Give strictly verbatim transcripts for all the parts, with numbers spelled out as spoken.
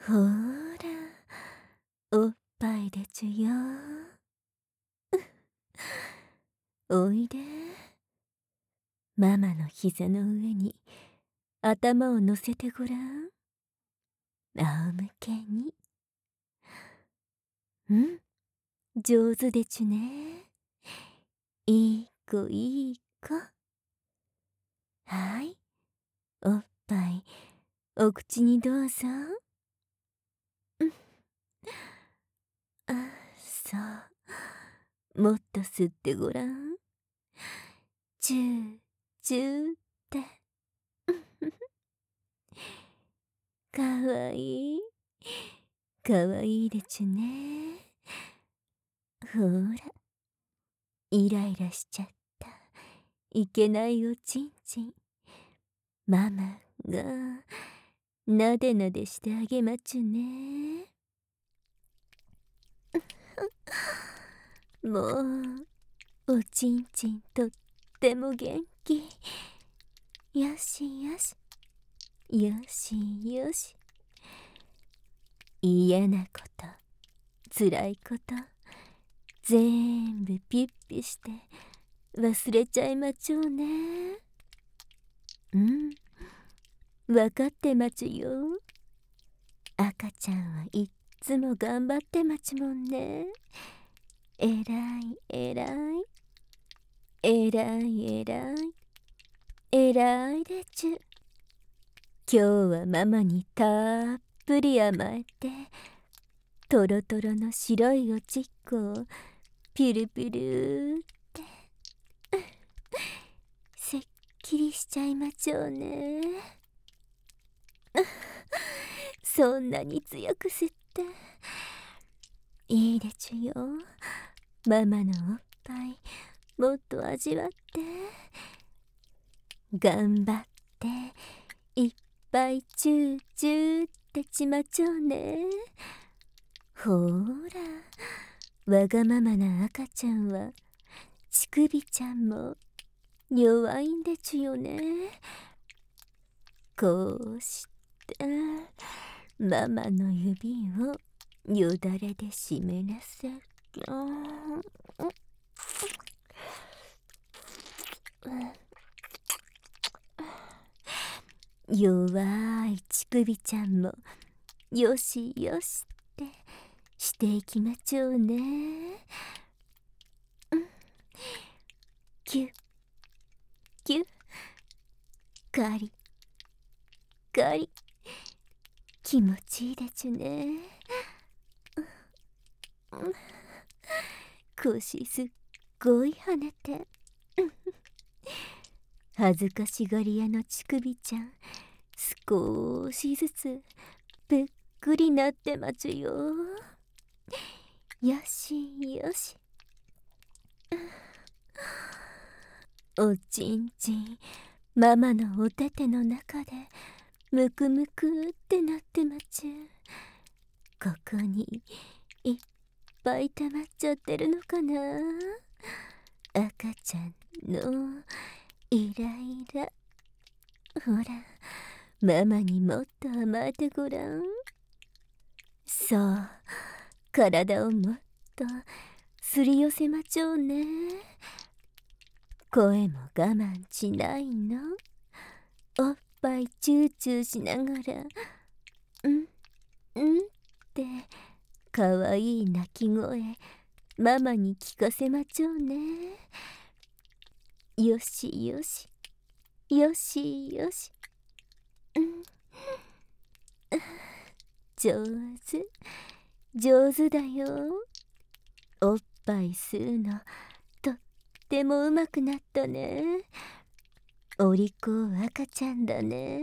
ほーら、おっぱいでちゅよ。おいで。ママの膝の上に頭を乗せてごらん。仰向けに。うん、上手でちゅね。いい子いい子。はい、おっぱいお口にどうぞ。うん、あ、そう、もっと吸ってごらん。チューチューって。かわいいかわいいでちゅね。ほら、イライラしちゃったいけないおちんちん、ママがなでなでしてあげまちゅね。もうおちんちんとっても元気。よしよしよしよし。嫌なことつらいことぜんぶピッピして忘れちゃいまちょうね。うん、わかってまちゅよ。赤ちゃんはいっつも頑張ってまちもんね。えらいえらいえらいえらいえらいでちゅ。今日はママにたっぷり甘えてトロトロの白いおちっこをピュルピュルってせっきりしちゃいまちょうね。そんなに強く吸っていいでちゅよ。ママのおっぱいもっと味わって。頑張っていっぱいチューチューってちまちょうね。ほーら、わがままな赤ちゃんは乳首ちゃんも弱いんでちゅよね。こうしてママの指をよだれで湿らせる。弱い乳首ちゃんもよしよしってしていきまちょうね。うん、キュッキュッガリガリ気持ちいいでちゅね。腰すっごい跳ねて恥ずかしがり屋の乳首ちゃん少しずつぷっくりなってまちゅよ。よしよし。おちんちんママのおてての中でむくむくってなってまちゅ。ここにいっぱい溜まっちゃってるのかな。赤ちゃんのイライラ。ほら、ママにもっと甘えてごらん。そう、体をもっとすり寄せまちょうね。声も我慢しないの。おっぱいチューチューしながらうんうんってかわいい鳴き声ママに聞かせまちょうね。よしよしよしよし。うん、上手上手だよ。おっぱい吸うのとってもうまくなったね。お利口赤ちゃんだね。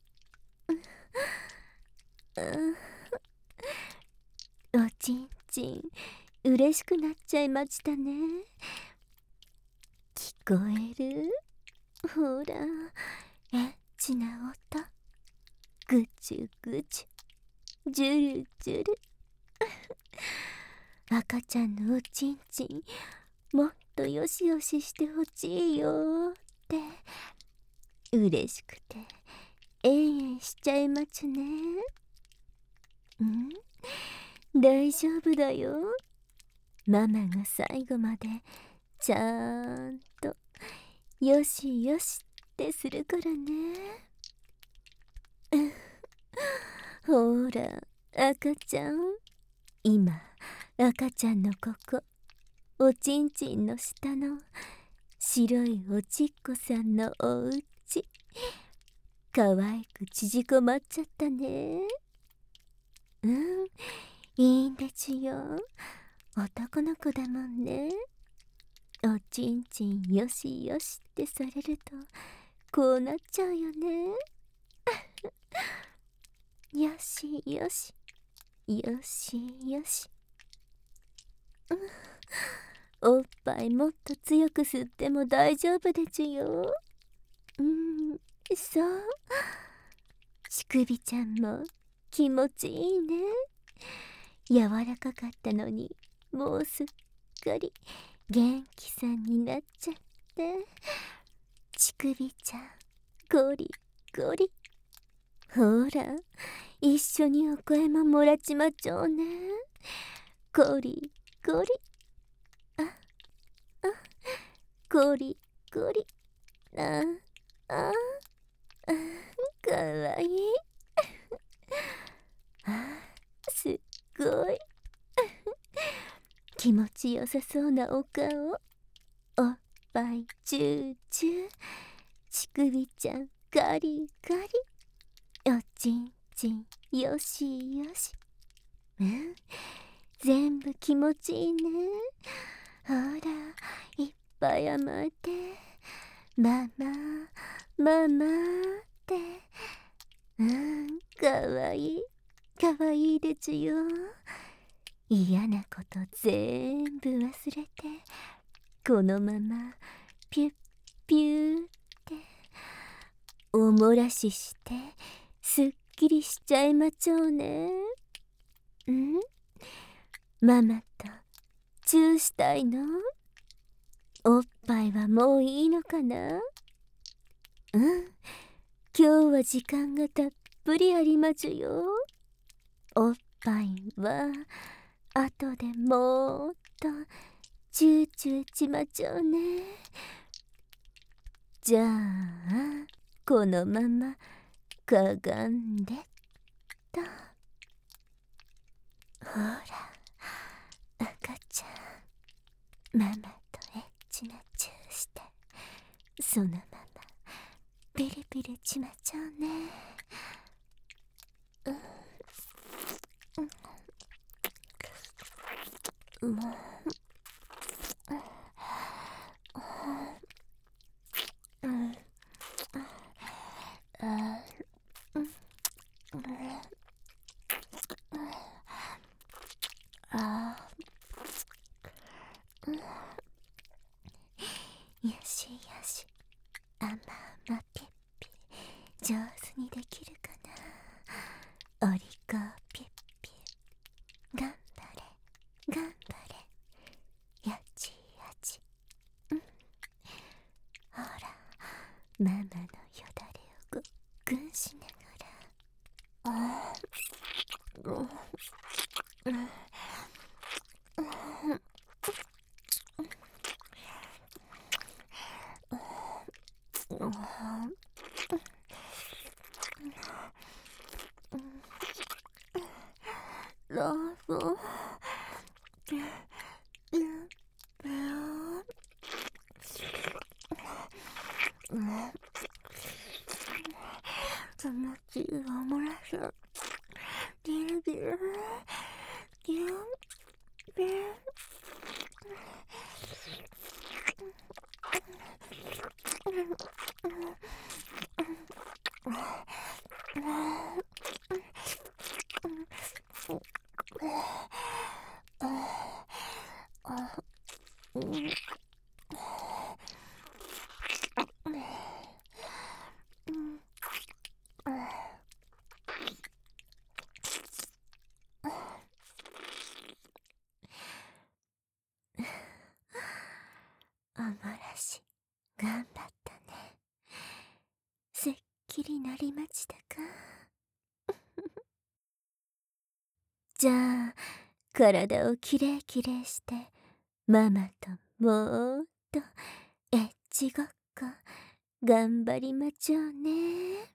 おちんちん嬉しくなっちゃいましたね。聞こえる？ほら、エッチな音。ぐちゅぐちゅ、じゅるじゅる。赤ちゃんのおちんちんもっとよしよししてほしいよって嬉しくてえんえんしちゃいまちゅね。 ん、大丈夫だよ。ママが最後までちゃんとよしよしってするからね。ほら、赤ちゃん。今、赤ちゃんのここ、おちんちんの下の白いおちっこさんのおうち、かわいく縮こまっちゃったね。うん、いいんですよ。男の子だもんね。おちんちんよしよしってされるとこうなっちゃうよね。よしよしよしよし、うん、おっぱいもっと強く吸っても大丈夫ですよ。うん、そう。乳首ちゃんも気持ちいいね。柔らかかったのにもうすっかり元気さんになっちゃって。乳首ちゃんゴリゴリ。ほら、一緒にお声ももらちまちょうね。ゴリゴリ、ああ、ゴリゴリ、あああ、かわいい。あ、すっごい気持ちよさそうなお顔。おっぱいチューチュー、乳首ちゃんガリガリ、おちんちんよしよし、うん、全部気持ちいいね。ほら、いっぱい甘えて、ママママって。うん、かわいいかわいいですよ。嫌なこと全部忘れて、このままピュッピューっておもらししてすっきりしちゃいまちょうね。ん、ママとチューしたいの？おっぱいはもういいのかな？うん、今日は時間がたっぷりありますよ。おっぱいは後でもーっとチューチューちまちょうね。じゃあこのままかがんでと。ほら、赤ちゃん、ママとエッチなチューして、そのままピリピリちまちゃうね。うん、もう、うん、あ、うん、あ、うん、よしよし、あまあまピッピ、上手にできるかな。お利口ピッピ、頑張れ頑張れ、やちやち、うん、ほら、ママのよだれをごっくんしながら、あー、うん、うん、うん、ラブ、気持ちいいオムライス、ビルビルビルビル、 じゃあ体をきれいきれいしてママともっとエッチごっこ頑張りまちょうね。